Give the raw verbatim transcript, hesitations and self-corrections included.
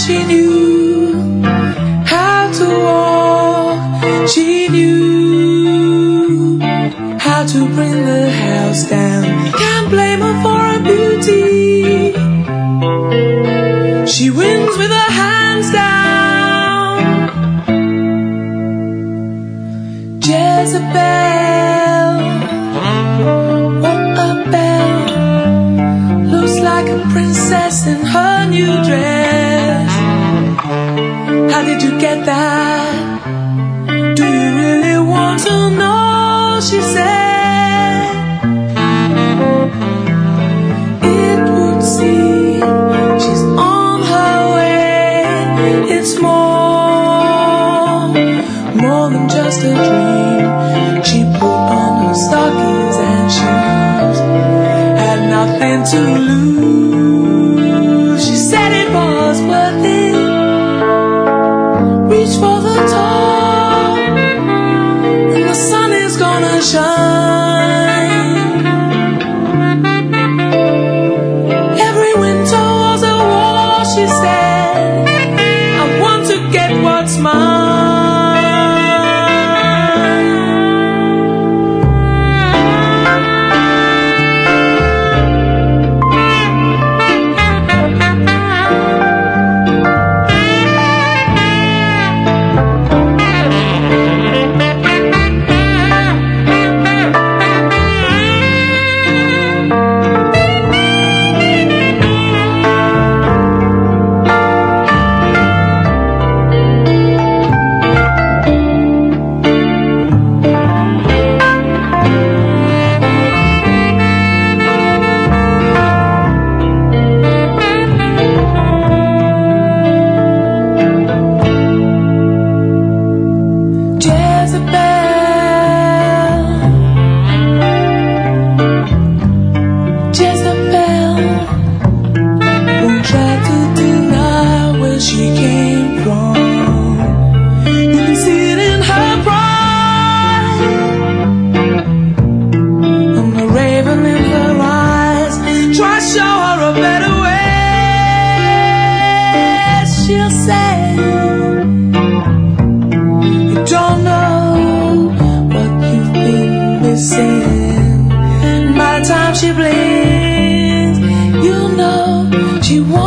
she knew how to walk. She knew how to bring the house down. Can't blame her for her beauty. She wins with her hands down. Jezebel, what a belle. Looks like a princess in her new dress. How did you get that? Do you really want to know? She said, it would seem she's on her way. It's more, more than just a dream. She put on her stockings and shoes, had nothing to lose. She said it was worth it. Reach for the top, and the sun is gonna shine. Every winter was a war, she said. I want to get what's mine. By the time she blinks, you know she won't.